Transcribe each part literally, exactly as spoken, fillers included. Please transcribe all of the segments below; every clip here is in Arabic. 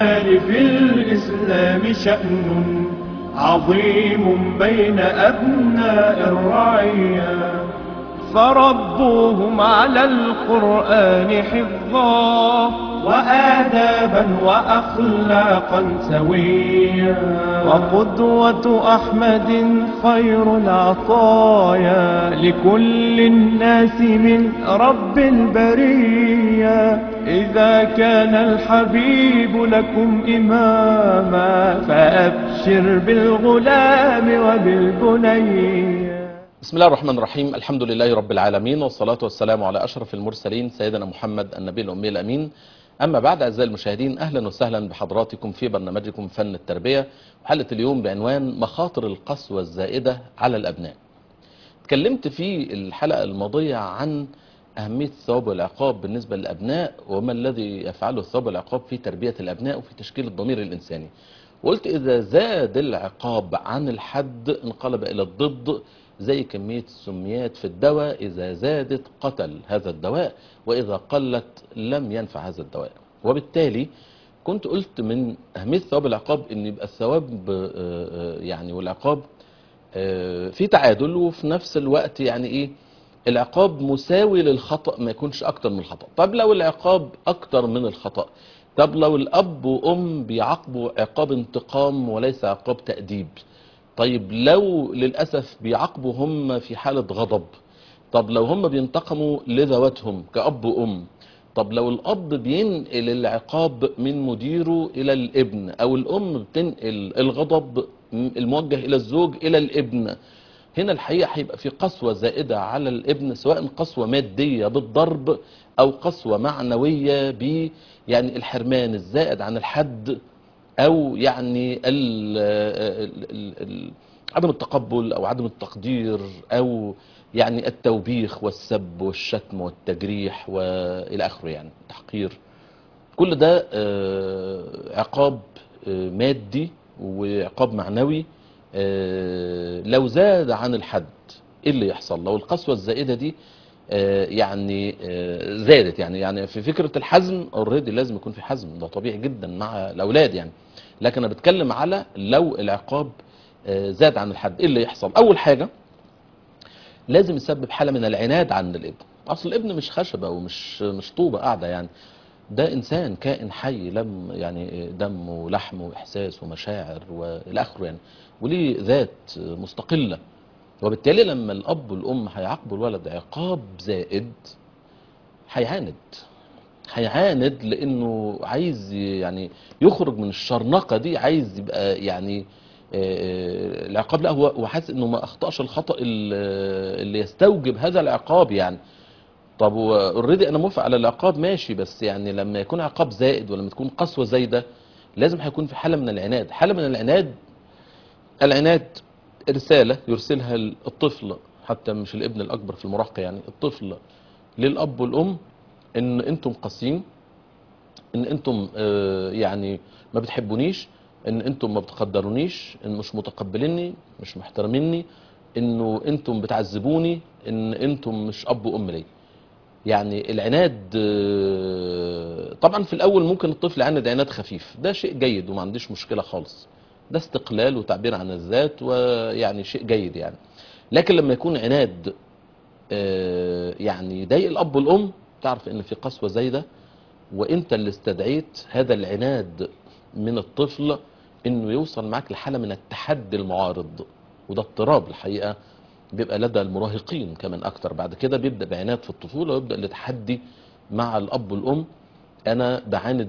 في الإسلام شأن عظيم بين أبناء الرعية، فربوهم على القرآن حفظا وآدابا وأخلاقا سويا، وقدوة أحمد خير العطايا لكل الناس من رب البرية. إذا كان الحبيب لكم إماما فأبشر بالغلام وبالبني. بسم الله الرحمن الرحيم. الحمد لله رب العالمين، والصلاة والسلام على أشرف المرسلين سيدنا محمد النبي الأمي الأمين. أما بعد، أعزائي المشاهدين، أهلا وسهلا بحضراتكم في برنامجكم فن التربية، وحلقة اليوم بعنوان مخاطر القسوة الزائدة على الأبناء. تكلمت في الحلقة الماضية عن أهمية الثواب والعقاب بالنسبة للأبناء، وما الذي يفعله الثواب والعقاب في تربية الأبناء وفي تشكيل الضمير الإنساني. وقلت إذا زاد العقاب عن الحد انقلب إلى الضد، زي كمية السميات في الدواء، إذا زادت قتل هذا الدواء، وإذا قلت لم ينفع هذا الدواء. وبالتالي كنت قلت من أهمية ثواب العقاب إن يبقى الثواب يعني والعقاب في تعادل، وفي نفس الوقت يعني إيه العقاب مساوي للخطأ، ما يكونش أكتر من الخطأ. طب لو العقاب أكتر من الخطأ، طب لو الأب وأم بيعاقبوا عقاب انتقام وليس عقاب تأديب، طيب لو للأسف بيعاقبوا هم في حالة غضب، طب لو هم بينتقموا لذواتهم كأب وأم، طب لو الأب بينقل العقاب من مديره إلى الابن، أو الأم بتنقل الغضب الموجه إلى الزوج إلى الابن، هنا الحقيقة هيبقى في قسوة زائدة على الابن، سواء قسوة مادية بالضرب أو قسوة معنوية ب يعني الحرمان الزائد عن الحد، او يعني ال ال ال عدم التقبل او عدم التقدير، او يعني التوبيخ والسب والشتم والتجريح والى اخره، يعني التحقير. كل ده عقاب مادي وعقاب معنوي. لو زاد عن الحد ايه اللي يحصل؟ لو القسوة الزائدة دي يعني زادت، يعني يعني في فكرة الحزم اوريدي لازم يكون في حزم، ده طبيعي جدا مع الاولاد يعني، لكن انا بتكلم على لو العقاب زاد عن الحد ايه اللي يحصل؟ اول حاجة لازم يسبب حالة من العناد عند الابن. اصل الابن مش خشبة ومش مش طوبة قاعدة، يعني ده انسان كائن حي، لم يعني دم ولحم واحساس ومشاعر والى اخره يعني، وليه ذات مستقلة. وبالتالي لما الاب والام هيعاقبوا الولد عقاب زائد هيعاند هيعاند لانه عايز يعني يخرج من الشرنقة دي، عايز يبقى يعني العقاب، لا هو هو حاسس انه ما اخطاش الخطأ اللي يستوجب هذا العقاب يعني. طب اوريدي انا موافق على العقاب ماشي، بس يعني لما يكون عقاب زائد ولما تكون قسوة زايدة لازم هيكون في حالة من العناد. حالة من العناد العناد رسالة يرسلها الطفل، حتى مش الابن الأكبر في المراهقة، يعني الطفل للأب والأم، إن أنتم قاسيين، إن أنتم يعني ما بتحبونيش، إن أنتم ما بتقدرونيش، إن مش متقبليني، مش محترميني، إنه أنتم بتعذبوني، إن أنتم مش أب وأم لي. يعني العناد طبعا في الأول ممكن الطفل يعند عناد خفيف، ده شيء جيد وما عنديش مشكلة خالص، ده استقلال وتعبير عن الذات ويعني شيء جيد يعني. لكن لما يكون عناد يعني يضايق الأب والأم، تعرف ان في قسوة زايدة، وانت اللي استدعيت هذا العناد من الطفل انه يوصل معك لحالة من التحدي المعارض، وده اضطراب الحقيقة بيبقى لدى المراهقين كمان اكتر. بعد كده بيبدأ بعناد في الطفولة ويبدأ التحدي مع الأب والأم. انا بعاند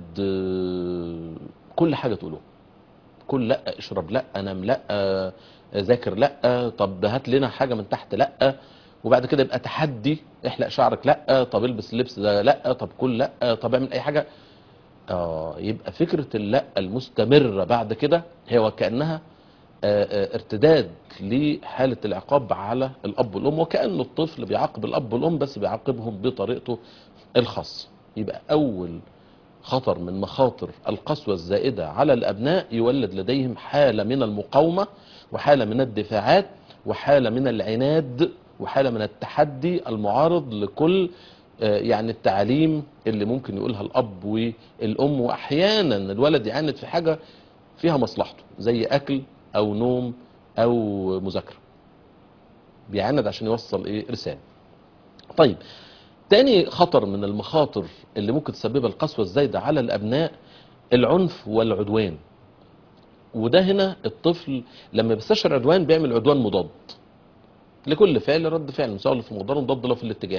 كل حاجة تقوله، كل لا اشرب لا انام لا ذاكر لا، طب هات لنا حاجة من تحت لا، وبعد كده يبقى تحدي احلق شعرك لا، طب البس اللبس ده لا، طب كل لا، طب اعمل اي حاجة. اه يبقى فكرة اللا المستمرة بعد كده هي وكأنها ارتداد لحالة العقاب على الاب والام، وكأن الطفل بيعاقب الاب والام بس بيعاقبهم بطريقته الخاصة. يبقى اول خطر من مخاطر القسوة الزائدة على الأبناء يولد لديهم حالة من المقاومة، وحالة من الدفاعات، وحالة من العناد، وحالة من التحدي المعارض لكل يعني التعاليم اللي ممكن يقولها الاب والام، واحيانا الولد يعاند في حاجه فيها مصلحته زي اكل او نوم او مذاكره، بيعاند عشان يوصل ايه رساله. طيب تاني خطر من المخاطر اللي ممكن تسببها القسوه الزايده على الابناء العنف والعدوان. وده هنا الطفل لما بيستشعر عدوان بيعمل عدوان مضاد لكل فعل، رد فعل مساوي في المقدار مضاد له في الاتجاه.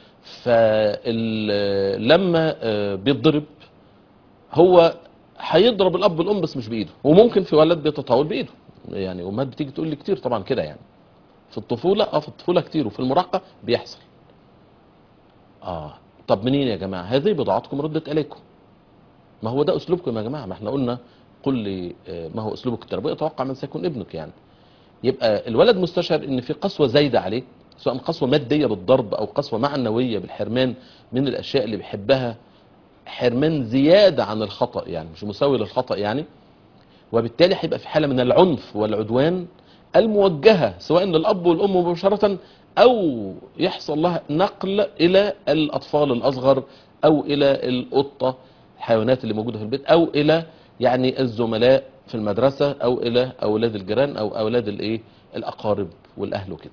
فلما بيتضرب هو هيضرب الاب والام بس مش بايده، وممكن في ولد بيتطاول بايده، يعني امهات بتيجي تقول لي كتير طبعا كده يعني في الطفوله، اه في الطفوله كتير وفي المراهقه بيحصل. اه طب منين يا جماعه؟ هذه بضاعتكم ردت اليكم. ما هو ده اسلوبكم يا جماعه، ما احنا قلنا قل لي ما هو اسلوبك التربوي اتوقع من سيكون ابنك. يعني يبقى الولد مستشعر ان في قسوه زايده عليه، سواء قسوه ماديه بالضرب او قسوه معنويه بالحرمان من الاشياء اللي بيحبها، حرمان زياده عن الخطا يعني مش مساوي للخطا يعني. وبالتالي هيبقى في حاله من العنف والعدوان الموجهه سواء للاب والام مباشره، او يحصل لها نقل الى الاطفال الاصغر او الى القطه الحيوانات اللي موجوده في البيت، او الى يعني الزملاء في المدرسه، او الى اولاد الجيران او اولاد الايه الاقارب والاهل وكده.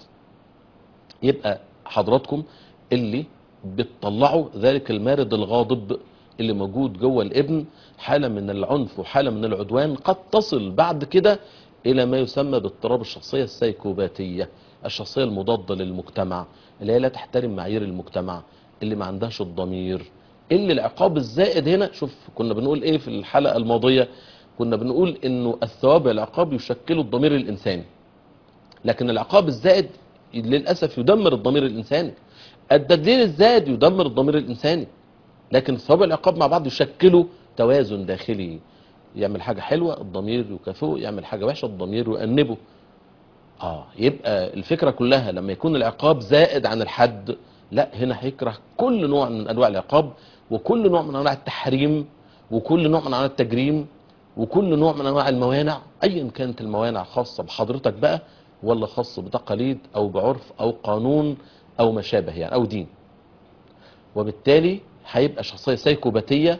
يبقى حضراتكم اللي بتطلعوا ذلك المارد الغاضب اللي موجود جوه الابن، حاله من العنف وحاله من العدوان قد تصل بعد كده الى ما يسمى باضطراب الشخصيه السيكوباتيه، الشخصيه المضاده للمجتمع، اللي هي لا تحترم معايير المجتمع، اللي ما عندهاش الضمير، اللي العقاب الزائد هنا. شوف كنا بنقول ايه في الحلقه الماضيه؟ كنا بنقول انه الثواب والعقاب يشكلوا الضمير الانساني، لكن العقاب الزائد للاسف يدمر الضمير الانساني، التدليل الزائد يدمر الضمير الانساني، لكن الثواب والعقاب مع بعض يشكلوا توازن داخلي. يعمل حاجه حلوه الضمير يكافئه، يعمل حاجه وحشه الضمير يؤنبه. اه يبقى الفكره كلها لما يكون العقاب زائد عن الحد، لا هنا هيكره كل نوع من انواع العقاب، وكل نوع من انواع التحريم، وكل نوع من انواع التجريم، وكل نوع من انواع الموانع، ايا كانت الموانع خاصه بحضرتك بقى ولا خاصه بتقاليد او بعرف او قانون او ما شابه يعني او دين. وبالتالي هيبقى شخصيه سيكوباتيه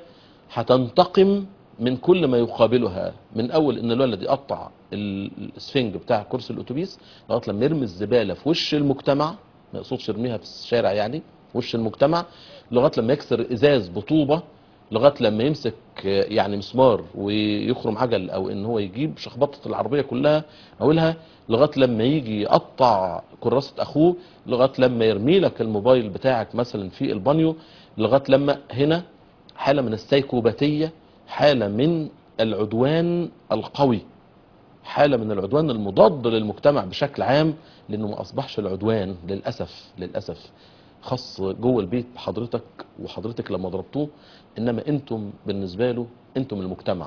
هتنتقم من كل ما يقابلها، من اول ان الولد يقطع الاسفنج بتاع كرسي الاتوبيس لغايه لما يرمي الزباله في وش المجتمع، ما يقصدش يرميها في الشارع يعني وش المجتمع، لغايه لما يكسر ازاز بطوبه، لغايه لما يمسك يعني مسمار ويخرم عجل، او ان هو يجيب شخبطه العربيه كلها اولها، لغايه لما يجي يقطع كراسه اخوه، لغايه لما يرمي لك الموبايل بتاعك مثلا في البانيو، لغايه لما هنا حاله من السيكوباتيه، حاله من العدوان القوي، حاله من العدوان المضاد للمجتمع بشكل عام، لانه ما اصبحش العدوان للاسف للاسف خاص جوه البيت بحضرتك وحضرتك لما ضربتوه، انما انتم بالنسبه له انتم المجتمع،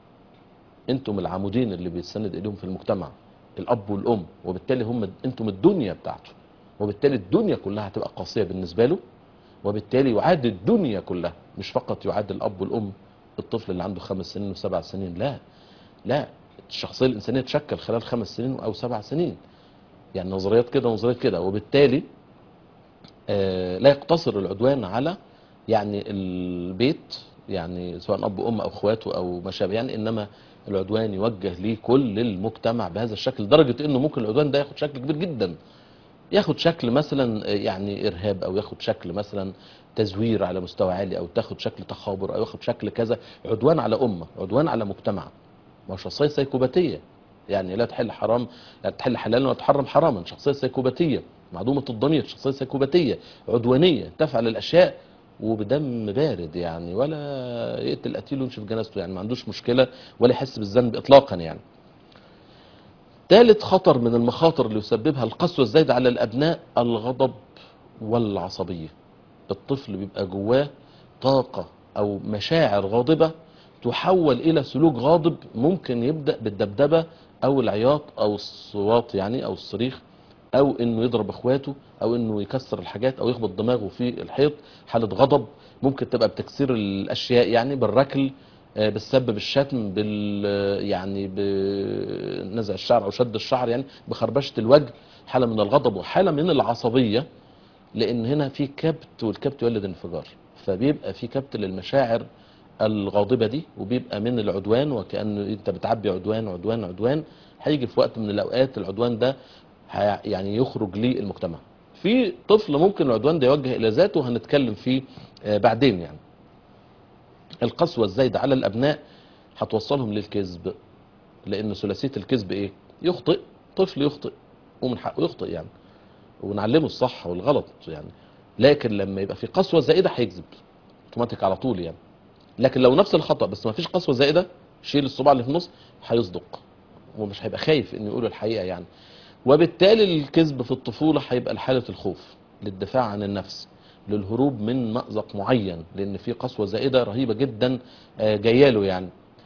انتم العمودين اللي بيتسند اليهم في المجتمع، الاب والام، وبالتالي هم انتم الدنيا بتاعته، وبالتالي الدنيا كلها هتبقى قاسيه بالنسبه له، وبالتالي يعاد الدنيا كلها، مش فقط يعاد الاب والام الطفل اللي عنده خمس سنين وسبع سنين، لا لا، الشخصيه الانسانيه تشكل خلال خمس سنين او سبع سنين، يعني نظريات كده ونظريات كده. وبالتالي آه لا يقتصر العدوان على يعني البيت، يعني سواء اب وام او اخواته او ما شابه يعني، انما العدوان يوجه لكل المجتمع بهذا الشكل، لدرجه انه ممكن العدوان ده ياخد شكل كبير جدا، ياخد شكل مثلا يعني ارهاب، او ياخد شكل مثلا تزوير على مستوى عالي، او تاخد شكل تخابر، او ياخد شكل كذا، عدوان على امه، عدوان على مجتمع. ما هو شخصيه سيكوباتيه، يعني لا تحل حرام، لا تحل حلالا ولا تحرم حراما، شخصيه سيكوباتيه معدومه الضمير، شخصيه سيكوباتيه عدوانيه تفعل الاشياء وبدم بارد يعني، ولا يقتل قتيل وينشف جنازته، يعني ما عندوش مشكله ولا يحس بالذنب اطلاقا يعني. ثالث خطر من المخاطر اللي يسببها القسوة الزايدة على الأبناء الغضب والعصبية. الطفل بيبقى جواه طاقة أو مشاعر غاضبة تحول إلى سلوك غاضب، ممكن يبدأ بالدبدبة أو العياط أو الصوات يعني أو الصريخ، أو إنه يضرب إخواته، أو إنه يكسر الحاجات أو يخبط دماغه في الحيط، حالة غضب. ممكن تبقى بتكسير الأشياء يعني بالركل، بالسب بالشتم بال يعني بنزع الشعر او شد الشعر يعني بخربشه الوجه، حاله من الغضب وحاله من العصبيه لان هنا في كبت، والكبت يولد انفجار، فبيبقى في كبت للمشاعر الغاضبه دي، وبيبقى من العدوان، وكأنه انت بتعبي عدوان عدوان عدوان. هيجي في وقت من الاوقات العدوان ده هي- يعني يخرج للمجتمع. في طفل ممكن العدوان ده يوجه الى ذاته، وهنتكلم فيه آه، بعدين يعني. القسوه الزايده على الابناء هتوصلهم للكذب، لان ثلاثيه الكذب ايه؟ يخطئ، طفل يخطئ ومن حقه يخطئ يعني، ونعلمه الصح والغلط يعني. لكن لما يبقى في قسوه زائده هيكذب اوتوماتيك على طول يعني. لكن لو نفس الخطأ بس ما فيش قسوة زائدة، شيل الصباع اللي في النص، هيصدق ومش هيبقى خايف انه يقول الحقيقة يعني. وبالتالي الكذب في الطفولة هيبقى لحالة الخوف، للدفاع عن النفس، للهروب من مأزق معين، لان في قسوة زائدة رهيبة جدا آه، جاياله يعني.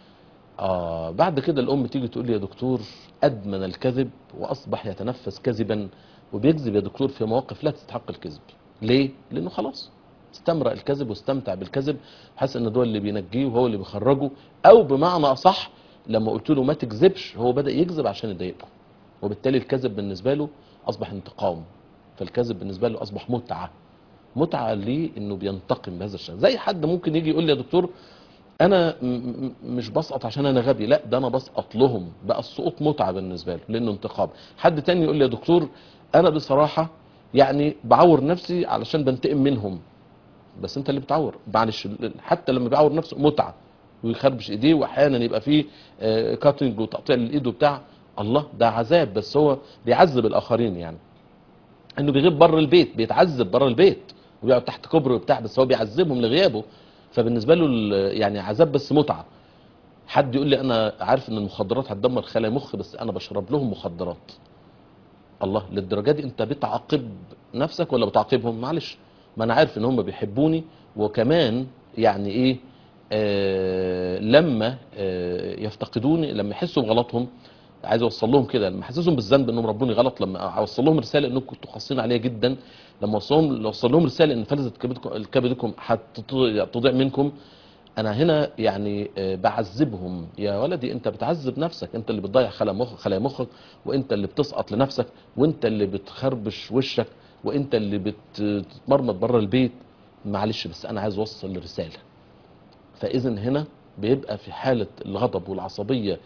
آه بعد كده الام تيجي تقول لي يا دكتور ادمن الكذب واصبح يتنفس كذبا، وبيكذب يا دكتور في مواقف لا تستحق الكذب. ليه؟ لانه خلاص استمرأ الكذب واستمتع بالكذب، حاسس ان ده اللي بينجيه وهو اللي بيخرجه، او بمعنى اصح لما قلت له ما تكذبش هو بدأ يكذب عشان يضايقكم، وبالتالي الكذب بالنسبه له اصبح انتقام. فالكذب بالنسبه له اصبح متعه، متعه ليه انه بينتقم بهذا الشكل. زي حد ممكن يجي يقول لي يا دكتور انا م- م- مش بسقط عشان انا غبي، لا ده انا بسقط لهم، بقى السقوط متعه بالنسبه له لانه انتقام. حد تاني يقول لي يا دكتور انا بصراحه يعني بعور نفسي علشان بنتقم منهم، بس انت اللي بتعور معلش. حتى لما بيعور نفسه متعه، ويخربش ايديه، واحيانا يبقى فيه آه، كاتنج وتقطيع الايد وبتاع، الله ده عذاب، بس هو بيعذب الاخرين يعني. انه بيغيب بره البيت، بيتعذب بره البيت وبيقعد تحت كوبري وبتاع، بس هو بيعذبهم لغيابه، فبالنسبه له ال- يعني عذاب بس متعه. حد يقول لي انا عارف ان المخدرات هتدمر خلايا مخ بس انا بشرب لهم مخدرات. الله للدرجه دي انت بتعاقب نفسك ولا بتعاقبهم؟ معلش، ما انا عارف ان هم بيحبوني، وكمان يعني ايه آه لما آه يفتقدوني، لما يحسوا بغلطهم، عايز اوصل لهم كده، لما احسسهم بالذنب انهم ربوني غلط، لما اوصل لهم رساله انكم كنتوا قاسيين عليا جدا، لما اوصلهم اوصل لهم رساله ان فلذة كبدكم كبدكم هتضيع منكم، انا هنا يعني آه، بعذبهم. يا ولدي انت بتعذب نفسك، انت اللي بتضيع خلايا مخك خلايا مخك، وانت اللي بتسقط لنفسك، وانت اللي بتخربش وشك، وانت اللي بتتمرمط بره البيت. معلش بس انا عايز اوصل رساله. فاذا هنا بيبقى في حاله الغضب والعصبيه،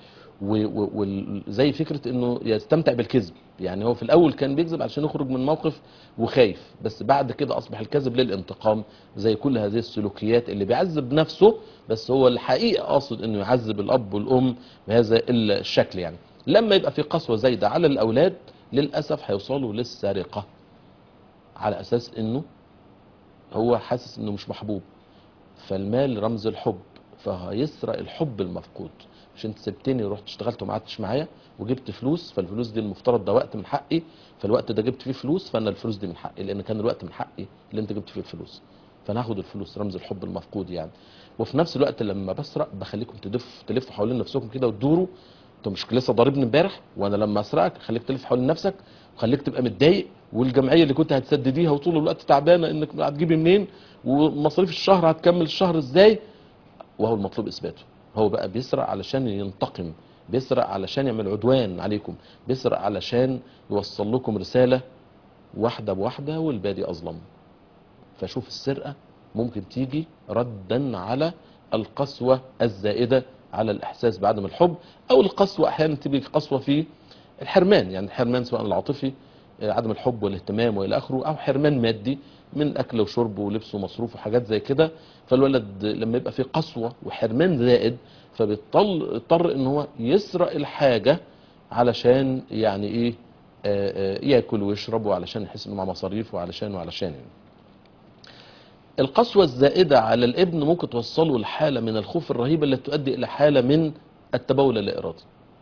وزي فكره انه يستمتع بالكذب. يعني هو في الاول كان بيكذب عشان يخرج من موقف وخايف، بس بعد كده اصبح الكذب للانتقام، زي كل هذه السلوكيات اللي بيعذب نفسه، بس هو الحقيقه قاصد انه يعذب الاب والام بهذا الشكل يعني. لما يبقى في قسوه زايده على الاولاد، للاسف هيوصلوا للسرقه، على اساس انه هو حاسس انه مش محبوب، فالمال رمز الحب، فهيسرق الحب المفقود. مش انت سبتني ورحت اشتغلت وما قعدتش معايا وجبت فلوس، فالفلوس دي المفترض ده وقت من حقي، فالوقت ده جبت فيه فلوس، فانا الفلوس دي من حقي لان كان الوقت من حقي اللي انت جبت فيه الفلوس، فانا هاخد الفلوس، رمز الحب المفقود يعني. وفي نفس الوقت لما بسرق بخليكم تلف تلفوا حوالين نفسكم كده وتدوروا، انت مش لسه ضاربني امبارح، وانا لما اسرقك اخليك تلف حوالين نفسك وخليك تبقى متضايق، والجمعيه اللي كنت هتسدديها وطول الوقت تعبانه انك هتجيبي منين، ومصاريف الشهر هتكمل الشهر ازاي، وهو المطلوب اثباته. هو بقى بيسرق علشان ينتقم، بيسرق علشان يعمل عدوان عليكم، بيسرق علشان يوصل لكم رساله واحده بواحده والبادي اظلم. فشوف السرقه ممكن تيجي ردا على القسوه الزائده على الاحساس بعدم الحب، او القسوه احيانا تيجي قسوه في الحرمان، يعني الحرمان سواء العاطفي آه، عدم الحب والاهتمام والى اخره، او حرمان مادي من اكل وشرب ولبس ومصروف وحاجات زي كده. فالولد لما يبقى في قسوه وحرمان زائد، فبيضطر ان هو يسرق الحاجه علشان يعني ايه آه، آه، ياكل ويشرب، وعلشان يحس انه مع مصاريف، وعلشان وعلشان يعني. القسوة الزائدة على الابن ممكن توصله لحالة من الخوف الرهيبة التي تؤدي إلى حالة من التبول اللا-إرادي.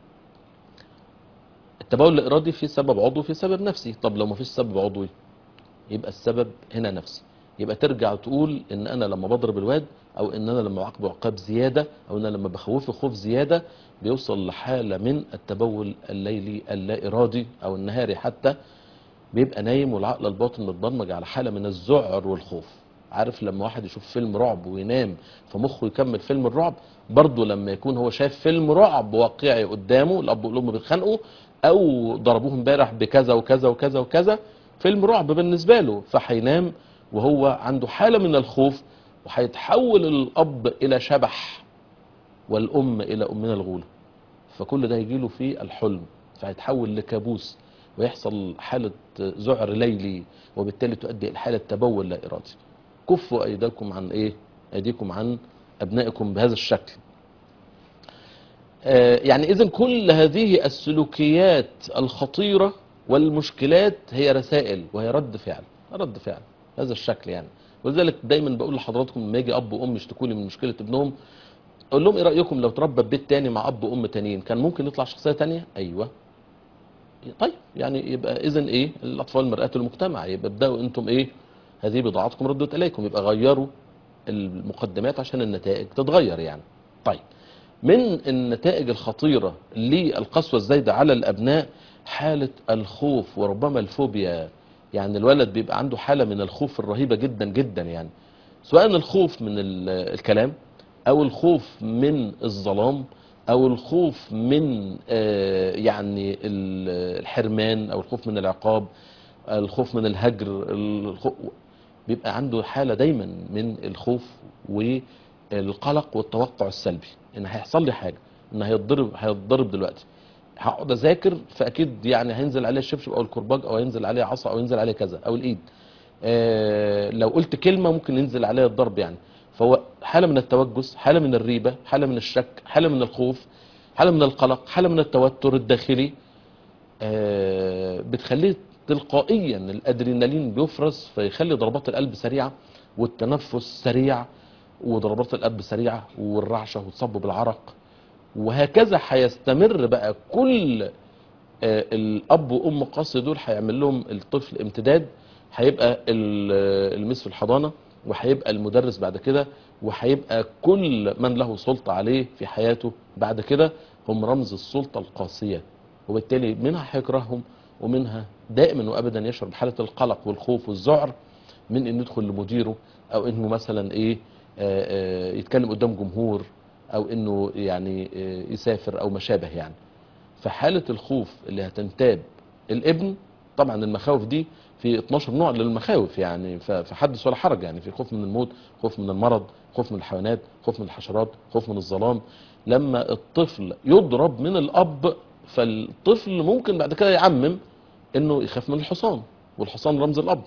التبول اللا-إرادي في سبب عضوي في سبب نفسي. طب لو ما فيش سبب عضوي يبقى السبب هنا نفسي، يبقى ترجع تقول ان انا لما بضرب الواد، او ان انا لما بعاقبه عقاب زيادة، او ان انا لما بخوفه خوف زيادة، بيوصل لحالة من التبول الليلي اللا-إرادي او النهاري حتى، بيبقى نايم والعقل الباطن متبرمج على حالة من الذعر والخوف. عارف لما واحد يشوف فيلم رعب وينام فمخه يكمل فيلم الرعب، برضه لما يكون هو شايف فيلم رعب واقعي قدامه، الاب والام بيتخانقوا او ضربوه امبارح بكذا وكذا وكذا وكذا، فيلم رعب بالنسبة له، فهينام وهو عنده حالة من الخوف، وهيتحول الأب إلى شبح والأم إلى أمنا الغولة. فكل ده يجيله في الحلم، فهيتحول لكابوس ويحصل حالة ذعر ليلي، وبالتالي تؤدي إلى حالة تبول لا إرادي. كفوا أيديكم عن إيه؟ أيديكم عن أبنائكم بهذا الشكل. آه يعني إذن كل هذه السلوكيات الخطيرة والمشكلات هي رسائل وهي رد فعل، رد فعل هذا الشكل يعني. ولذلك دايما بقول لحضراتكم لما يجي أب وأم يشتكوا لي من مشكلة ابنهم، اقول لهم ايه رايكم لو تربى في بيت تاني مع اب وام تانيين كان ممكن يطلع شخصيه تانيه؟ ايوه. طيب يعني يبقى اذا ايه؟ الاطفال مرآة المجتمع، يبقى ابداوا انتم ايه؟ هذه بضاعتكم ردت اليكم، يبقى غيروا المقدمات عشان النتائج تتغير يعني. طيب من النتائج الخطيره للقسوه الزايده على الابناء حاله الخوف وربما الفوبيا. يعني الولد بيبقى عنده حاله من الخوف الرهيبه جدا جدا يعني، سواء الخوف من الكلام او الخوف من الظلام او الخوف من آه يعني الحرمان او الخوف من العقاب، الخوف من الهجر، الخوف بيبقى عنده حالة دايما من الخوف والقلق والتوقع السلبي ان هيحصل لي حاجة، ان هيتضرب هيتضرب دلوقتي، هقعد اذاكر فاكيد يعني هينزل عليه الشبشب او الكرباج او هينزل عليه عصا او ينزل عليه كذا او الايد، آه لو قلت كلمة ممكن ينزل عليه الضرب يعني. فهو حالة من التوجس، حالة من الريبة، حالة من الشك، حالة من الخوف، حالة من القلق، حالة من التوتر الداخلي، آه بتخليه تلقائيا الادرينالين بيفرز فيخلي ضربات القلب سريعة والتنفس سريع وضربات القلب سريعة والرعشة وتصب بالعرق. وهكذا هيستمر بقى كل آه الاب وام قاسي دول هيعمل لهم الطفل امتداد، هيبقى المس في الحضانة وهيبقى المدرس بعد كده وهيبقى كل من له سلطة عليه في حياته بعد كده هم رمز السلطة القاسية، وبالتالي منها هيكرههم ومنها دائما وابدا يشعر بحالة القلق والخوف والذعر من انه يدخل لمديره او انه مثلا ايه آآ آآ يتكلم قدام جمهور او انه يعني يسافر او ما شابه يعني. فحالة الخوف اللي هتنتاب الابن، طبعا المخاوف دي في اتناشر نوع للمخاوف يعني فحدث ولا حرج يعني، في خوف من الموت، خوف من المرض، خوف من الحيوانات، خوف من الحشرات، خوف من الظلام. لما الطفل يضرب من الاب فالطفل ممكن بعد كده يعمم انه يخاف من الحصان، والحصان رمز الاب.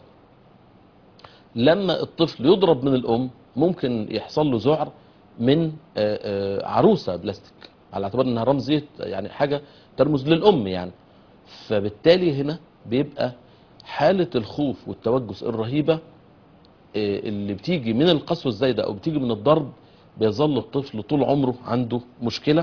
لما الطفل يضرب من الام ممكن يحصل له ذعر من عروسة بلاستيك على اعتبار انها رمزية يعني حاجة ترمز للام يعني. فبالتالي هنا بيبقى حالة الخوف والتوجس الرهيبة اللي بتيجي من القسوة الزايدة او بتيجي من الضرب، بيظل الطفل طول عمره عنده مشكلة.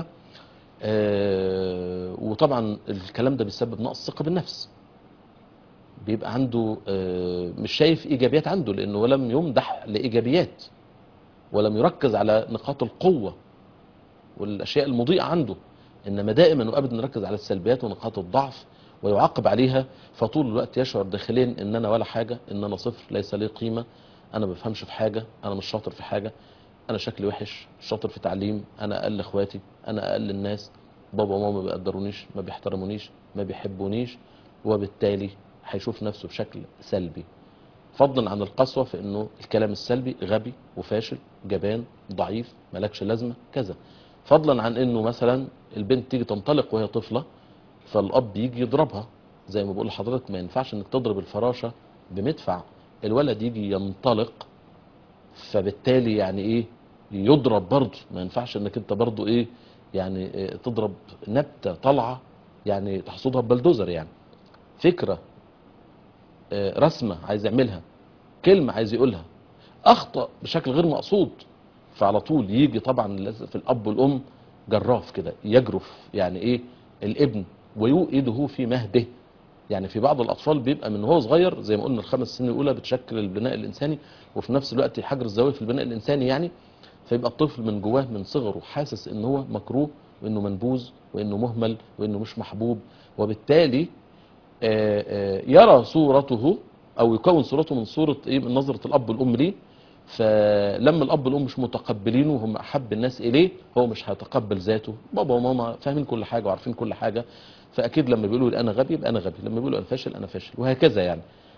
وطبعا الكلام ده بيسبب نقص ثقة بالنفس، بيبقى عنده مش شايف ايجابيات عنده لانه لم يمدح لايجابيات ولم يركز على نقاط القوة والاشياء المضيئة عنده، انما دائما وابدا نركز على السلبيات ونقاط الضعف ويعاقب عليها. فطول الوقت يشعر داخليا ان انا ولا حاجة، ان انا صفر، ليس لي قيمة، انا ما بفهمش في حاجة، انا مش شاطر في حاجة، انا شكلي وحش، مش شاطر في تعليم، انا اقل اخواتي، انا اقل الناس، بابا وماما ما بيقدرونيش، ما بيحترمونيش، ما بيحبونيش، وبالتالي هيشوف نفسه بشكل سلبي. فضلا عن القسوة في انه الكلام السلبي غبي وفاشل جبان ضعيف ملكش لازمة كذا. فضلا عن انه مثلا البنت تيجي تنطلق وهي طفلة فالاب يجي يضربها، زي ما بقول لحضرتك ما ينفعش انك تضرب الفراشة بمدفع، الولد يجي ينطلق فبالتالي يعني ايه يضرب برضه، ما ينفعش انك انت برضه ايه يعني إيه تضرب نبتة طالعة يعني تحصدها ببلدوزر يعني. فكرة رسمة عايز يعملها، كلمة عايز يقولها، اخطأ بشكل غير مقصود، فعلى طول يجي طبعا للاسف الاب والام جراف كده يجرف يعني ايه الابن ويوئده في مهده. يعني في بعض الاطفال بيبقى من هو صغير زي ما قلنا الخمس سنين الاولى بتشكل البناء الانساني، وفي نفس الوقت حجر الزاويه في البناء الانساني يعني. فيبقى الطفل من جواه من صغره حاسس ان هو مكروه وانه منبوذ وانه مهمل وانه مش محبوب، وبالتالي آآ آآ يرى صورته او يكون صورته من صورة ايه من نظرة الاب والام ليه. فلما الاب والام مش متقبلينه وهم احب الناس اليه هو مش هيتقبل ذاته. بابا وماما فاهمين كل حاجة وعارفين كل حاجة، فاكيد لما بيقولوا انا غبي يبقى انا غبي، لما بيقولوا انا فاشل انا فاشل، وهكذا يعني.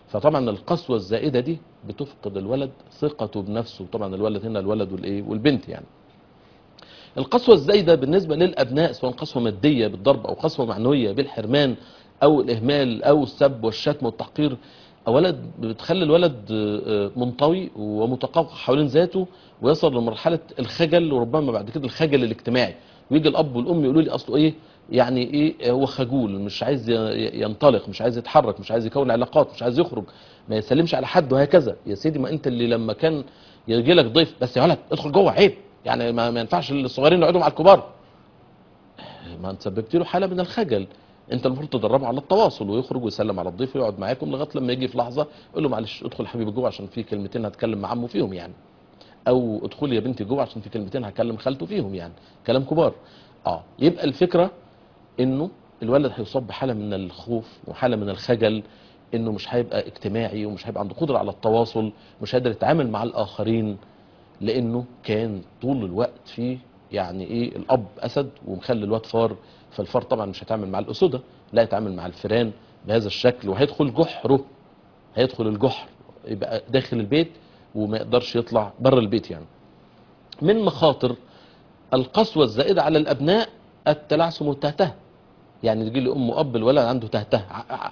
فطبعا القسوة الزائدة دي بتفقد الولد ثقته بنفسه. طبعا الولد هنا الولد والايه والبنت يعني. القسوة الزايدة بالنسبة للأبناء سواء قسوة مادية بالضرب أو قسوة معنوية بالحرمان أو الإهمال أو السب والشتم والتحقير، أولا بتخلي الولد منطوي ومتقوقع حوالين ذاته ويصل لمرحلة الخجل، وربما بعد كده الخجل الاجتماعي، ويجي الأب والأم يقولوا لي أصله إيه يعني إيه، هو خجول، مش عايز ينطلق، مش عايز يتحرك، مش عايز يكون علاقات، مش عايز يخرج، ما يسلمش على حد وهكذا. يا سيدي ما أنت اللي لما كان يجي لك ضيف بس يا ولد ادخل جوه عيب، يعني ما, ما ينفعش الصغيرين يقعدوا مع الكبار، ما انت سببت له حاله من الخجل. انت المفروض تدربه على التواصل ويخرج ويسلم على الضيف ويقعد معاكم لغايه لما يجي في لحظه يقول له معلش ادخل يا حبيبي جوه عشان في كلمتين هتكلم مع عمه فيهم يعني، او ادخل يا بنتي جوه عشان في كلمتين هكلم خالته فيهم يعني، كلام كبار. اه يبقى الفكره انه الولد هيصاب بحاله من الخوف وحاله من الخجل، انه مش هيبقى اجتماعي ومش هيبقى عنده قدره على التواصل، مش هيقدر يتعامل مع الاخرين، لانه كان طول الوقت في يعني ايه الاب اسد ومخلي الواد فار. فالفار طبعا مش هيتعامل مع الاسوده، لا يتعامل مع الفيران بهذا الشكل، وهيدخل جحره، هيدخل الجحر، يبقى داخل البيت وما يقدرش يطلع بره البيت يعني. من مخاطر القسوه الزائده على الابناء التلعثم والتهته. يعني تجي لي ام واب الولد عنده تهته،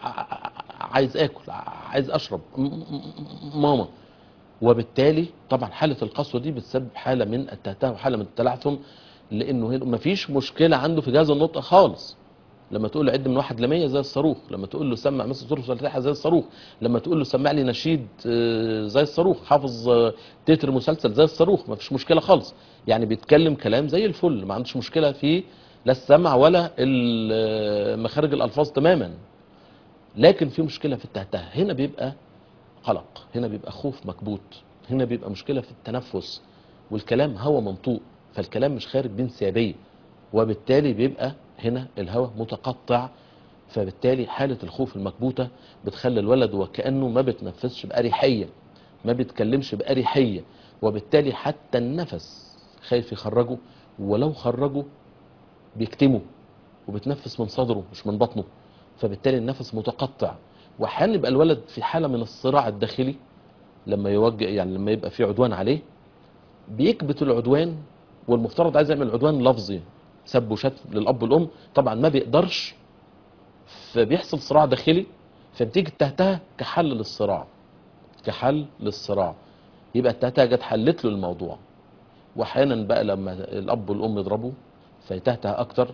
عايز اكل، عايز اشرب ماما، وبالتالي طبعا حالة القسوة دي بتسبب حالة من التهته وحالة من التلعثم، لانه مفيش مشكلة عنده في جهاز النطق خالص. لما تقول له عد من واحد لمية زي الصاروخ، لما تقول له سمع مثل ظروف الفاتحة زي الصاروخ، لما تقول له سمع لي نشيد زي الصاروخ، حافظ تتر مسلسل زي الصاروخ، مفيش مشكلة خالص. يعني بيتكلم كلام زي الفل، ما عندوش مشكلة في لا السمع ولا مخارج الألفاظ تماما. لكن في مشكلة في التهته، هنا بيبقى قلق، هنا بيبقى خوف مكبوت، هنا بيبقى مشكلة في التنفس، والكلام هوا منطوق، فالكلام مش خارج بانسيابية، وبالتالي بيبقى هنا الهوا متقطع. فبالتالي حالة الخوف المكبوتة بتخلي الولد وكأنه ما بتنفسش بأريحية، ما بيتكلمش بأريحية، وبالتالي حتى النفس خايف يخرجه، ولو خرجه بيكتمه وبتنفس من صدره مش من بطنه، فبالتالي النفس متقطع. واحيانا يبقى الولد في حاله من الصراع الداخلي، لما يوجه يعني لما يبقى في عدوان عليه بيكبت العدوان، والمفترض عايز يعمل عدوان لفظي سب وشتم للاب والام، طبعا ما بيقدرش، فبيحصل صراع داخلي، فبتيجي التهتهه كحل للصراع، كحل للصراع، يبقى التهتهه جت حلت له الموضوع. واحيانا بقى لما الاب والام يضربوا فيتهته اكتر،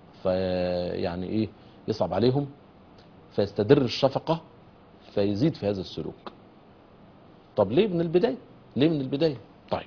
فيعني ايه يصعب عليهم، فيستدر الشفقة فيزيد في هذا السلوك. طب ليه من البداية؟ ليه من البداية؟ طيب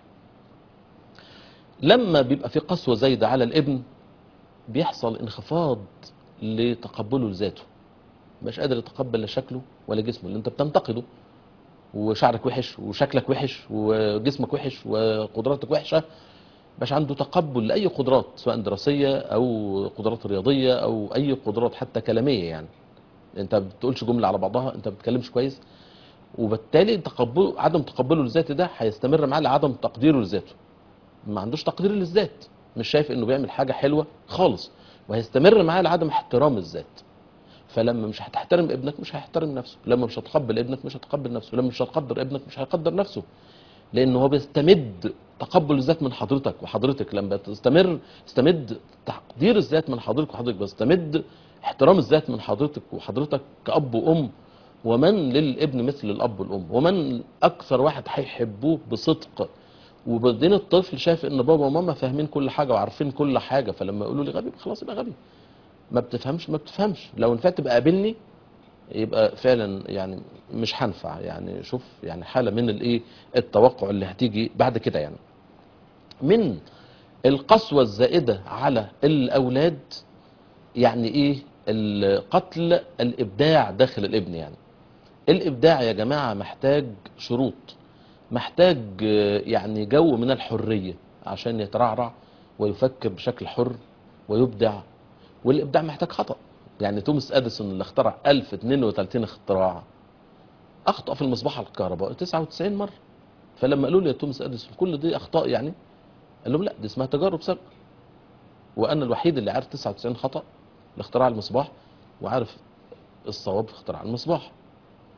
لما بيبقى في قسوة زايدة على الابن بيحصل انخفاض لتقبله لذاته، مش قادر يتقبل لا شكله ولا جسمه اللي انت بتنتقده، وشعرك وحش وشكلك وحش وجسمك وحش وقدراتك وحشة، مش عنده تقبل لأي قدرات سواء دراسية أو قدرات رياضية أو أي قدرات حتى كلامية. يعني انت ما بتقولش جمله على بعضها، انت ما بتتكلمش كويس، وبالتالي تقبل عدم تقبله للذات ده هيستمر معاه لعدم تقديره لذاته، ما عندوش تقدير للذات، مش شايف انه بيعمل حاجه حلوه خالص، وهيستمر معاه لعدم احترام الذات. فلما مش هتحترم ابنك مش هيحترم نفسه، لما مش هتقبل ابنك مش هتقبل نفسه، لما مش هتقدر ابنك مش هيقدر نفسه، لانه هو بيستمد تقبل الذات من حضرتك وحضرتك، لما تستمر استمد تقدير الذات من حضرتك وحضرتك، بيستمد احترام الذات من حضرتك وحضرتك كأب وأم. ومن للابن مثل الأب والأم، ومن أكثر واحد هيحبوه بصدق. وبعدين الطفل شايف ان بابا وماما فاهمين كل حاجة وعارفين كل حاجة، فلما يقولوا لي غبي خلاص يبقى غبي، ما بتفهمش ما بتفهمش، لو نفعت تبقى قابلني يبقى فعلا يعني مش هنفع. يعني شوف يعني حالة من الايه التوقع اللي هتيجي بعد كده. يعني من القسوة الزائدة على الأولاد يعني ايه القتل الإبداع داخل الابن. يعني الإبداع يا جماعة محتاج شروط، محتاج يعني جو من الحرية عشان يترعرع ويفكر بشكل حر ويبدع، والإبداع محتاج خطأ. يعني توماس أديسون اللي اخترع ألف واثنين وثلاثين اختراع أخطأ في المصباح الكهربائي تسعة وتسعين مرة. فلما قالوا لي يا توماس أديسون كل دي أخطاء يعني، قال لهم لا دي اسمها تجارب سابقة، وأنا الوحيد اللي عارف تسعة وتسعين خطأ لاختراع المصباح وعارف الصواب في اختراع المصباح.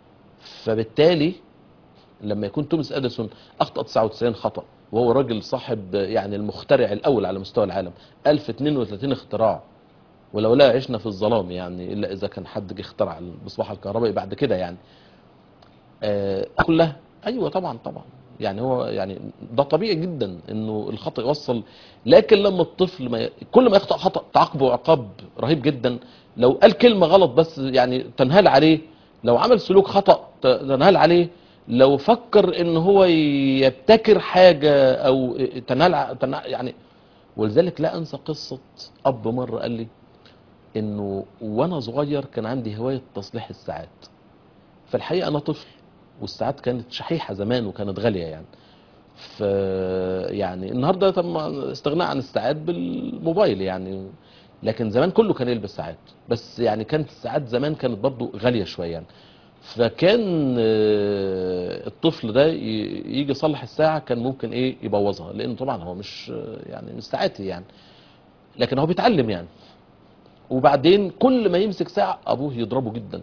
فبالتالي لما يكون توماس اديسون اخطأ تسعة وتسعين خطأ، وهو راجل صاحب يعني المخترع الاول على مستوى العالم، ألف واثنين وثلاثين اختراع، ولولا عشنا في الظلام يعني الا اذا كان حد جه اخترع المصباح الكهربائي بعد كده يعني. آه كلها ايوه طبعا طبعا، يعني هو يعني ده طبيعي جدا انه الخطأ يوصل، لكن لما الطفل ما ي... كل ما يخطأ خطأ تعاقبه عقاب رهيب جدا. لو قال كلمة غلط بس يعني تنهال عليه، لو عمل سلوك خطأ تنهال عليه، لو فكر ان هو يبتكر حاجة او تنهال ع- تنهال يعني. ولذلك لا انسى قصة اب مرة قال لي انه وانا صغير كان عندي هواية تصليح الساعات. فالحقيقة انا طفل والساعات كانت شحيحة زمان وكانت غالية يعني. ف يعني النهارده طبعا استغناء عن الساعات بالموبايل يعني، لكن زمان كله كان يلبس ساعات، بس يعني كانت الساعات زمان كانت برضو غالية شوية يعني. فكان آه، الطفل ده ي- يجي يصلح الساعة كان ممكن ايه يبوظها، لانه طبعا هو مش آه، يعني مش ساعاتي يعني، لكن هو بيتعلم يعني. وبعدين كل ما يمسك ساعة ابوه يضربه جدا.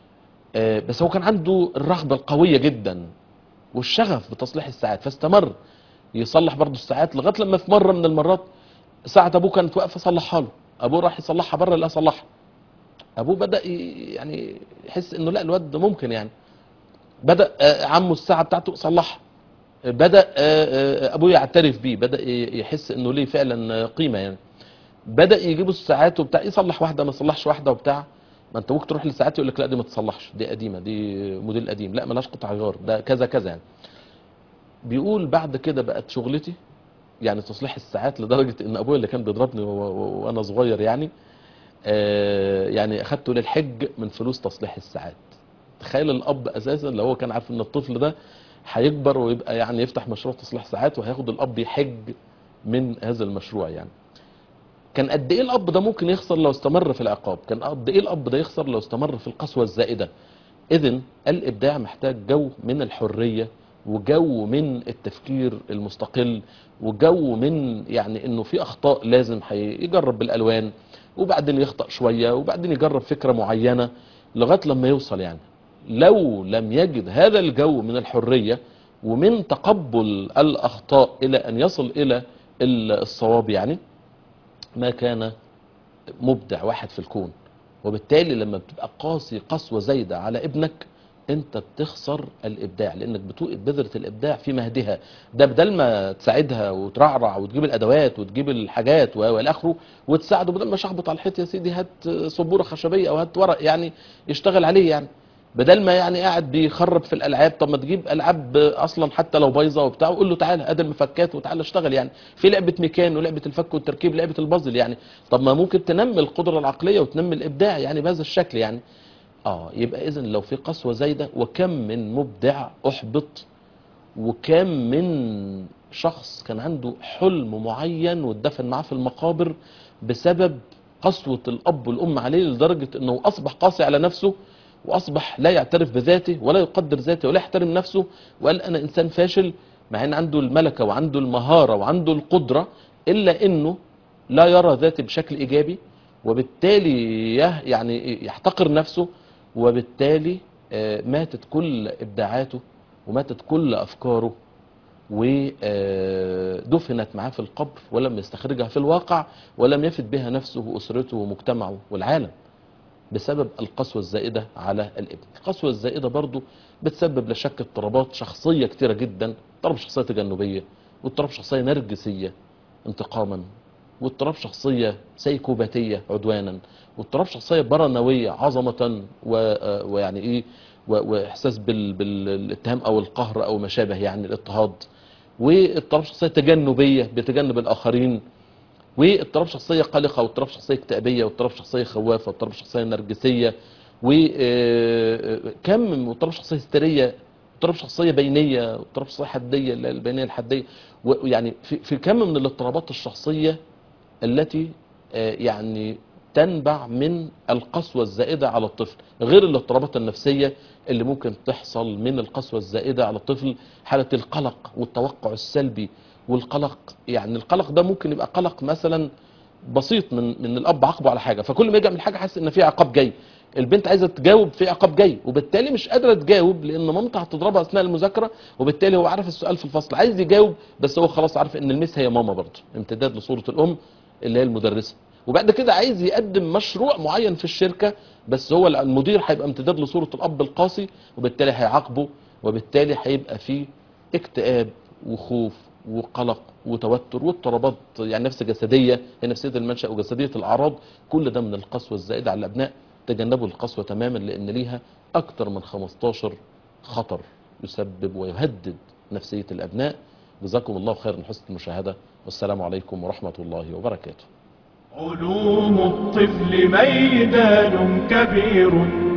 آه، بس هو كان عنده الرغبة القوية جدا والشغف بتصليح الساعات، فاستمر يصلح برضه الساعات لغايه لما في مره من المرات ساعه ابوه كانت واقفه صلحها له. ابوه راح يصلحها بره لا صلحها. ابوه بدا ي- يعني يحس انه لا الواد ده ممكن يعني. بدا آه، عمه الساعه بتاعته صلحها. بدا آه، آه، ابوه يعترف بيه، بدا ي- يحس انه ليه فعلا آه، قيمه يعني. بدا يجيبوا الساعات وبتاع، يصلح واحده ما يصلحش واحده وبتاع. ما انت ممكن تروح للساعات يقول لك لا دي ما تصلحش، دي قديمه، دي موديل قديم، لا ملهاش قطع غيار، ده كذا كذا يعني. بيقول بعد كده بقت شغلتي يعني تصليح الساعات، لدرجة ان ابويا اللي كان بيضربني و- و- وانا صغير يعني آه، يعني اخدته للحج من فلوس تصليح الساعات. تخيل الاب اساسا لو هو كان عارف ان الطفل ده هيكبر ويبقى يعني يفتح مشروع تصليح ساعات وهياخد الاب يحج من هذا المشروع يعني. كان قد ايه الاب ده ممكن يخسر لو استمر في العقاب، كان قد ايه الاب ده يخسر لو استمر في القسوة الزائدة. اذن الابداع محتاج جو من الحرية، وجو من التفكير المستقل، وجو من يعني انه في اخطاء لازم هيجرب بالالوان، وبعدين يخطأ شوية وبعدين يجرب فكرة معينة لغاية لما يوصل يعني. لو لم يجد هذا الجو من الحرية ومن تقبل الاخطاء الى ان يصل الى الصواب يعني، ما كان مبدع واحد في الكون. وبالتالي لما بتبقى قاسي قسوة زايدة على ابنك انت بتخسر الابداع، لانك بتوقد بذرة الابداع في مهدها. ده بدل ما تساعدها وترعرع وتجيب الادوات وتجيب الحاجات و- والى اخره وتساعده، بدل ما شخبط على الحيط يا سيدي هات سبورة خشبية او هات ورق يعني يشتغل عليه يعني. بدل ما يعني قاعد بيخرب في الالعاب، طب ما تجيب العاب اصلا حتى لو بايظه وبتاع وقول له تعالى ادي المفكات وتعالى اشتغل يعني. في لعبه ميكان ولعبه الفك والتركيب لعبه البازل يعني. طب ما ممكن تنمي القدره العقليه وتنمي الابداع يعني بهذا الشكل يعني. اه يبقى اذا لو في قسوه زايده، وكم من مبدع احبط، وكم من شخص كان عنده حلم معين واتدفن معاه في المقابر بسبب قسوة الأب والأم عليه، لدرجة أنه أصبح قاسي على نفسه، وأصبح لا يعترف بذاته ولا يقدر ذاته ولا يحترم نفسه، وقال أنا إنسان فاشل، مع أن عنده الملكة وعنده المهارة وعنده القدرة، إلا أنه لا يرى ذاته بشكل إيجابي، وبالتالي يه- يعني يحتقر نفسه، وبالتالي آه، ماتت كل إبداعاته وماتت كل أفكاره ودفنت معاه في القبر، ولم يستخرجها في الواقع، ولم يفد بها نفسه وأسرته ومجتمعه والعالم، بسبب القسوة الزائدة على الابن. القسوة الزائدة برضو بتسبب لا شك اضطرابات شخصية كتيرة جدا، اضطراب شخصية تجنبية، واضطراب شخصية نرجسية انتقاما، واضطراب شخصية سيكوباتية عدوانا، واضطراب شخصية برنوية عظمة و- آه، ويعني ايه و- واحساس بال- بالاتهام او القهر او ما شابه يعني الاضطهاد، واضطراب شخصية تجنبية بيتجنب الاخرين، واضطراب شخصيه قلقه، واضطراب شخصيه اكتئابيه، واضطراب شخصيه خوافه، واضطراب شخصيه نرجسيه، وكم من واضطراب شخصيه هستيريه، واضطراب شخصيه بينيه، واضطراب شخصيه حديه اللي هي البينيه الحديه. ويعني في في كم من الاضطرابات الشخصيه التي آه، يعني تنبع من القسوة الزائدة على الطفل، غير الاضطرابات النفسية اللي ممكن تحصل من القسوة الزائدة على الطفل، حالة القلق والتوقع السلبي والقلق. يعني القلق ده ممكن يبقى قلق مثلا بسيط من من الاب عاقبه على حاجه، فكل ما يجي يعمل حاجه حاسس ان في عقاب جاي، البنت عايزه تجاوب في عقاب جاي، وبالتالي مش قادره تجاوب لان مامتها هتضربها اثناء المذاكره، وبالتالي هو عارف السؤال في الفصل عايز يجاوب، بس هو خلاص عارف ان المس هي ماما برضه، امتداد لصوره الام اللي هي المدرسه. وبعد كده عايز يقدم مشروع معين في الشركه، بس هو المدير هيبقى امتداد لصوره الاب القاسي، وبالتالي هيعاقبه، وبالتالي هيبقى فيه اكتئاب وخوف وقلق وتوتر واضطرابات يعني نفس جسديه، هي نفسيه المنشا وجسديه الاعراض. كل ده من القسوه الزائده على الابناء. تجنبوا القسوه تماما لان ليها اكتر من خمستاشر خطر يسبب ويهدد نفسيه الابناء. جزاكم الله خيرا من حسن المشاهده، والسلام عليكم ورحمه الله وبركاته. علوم الطفل ميدان كبير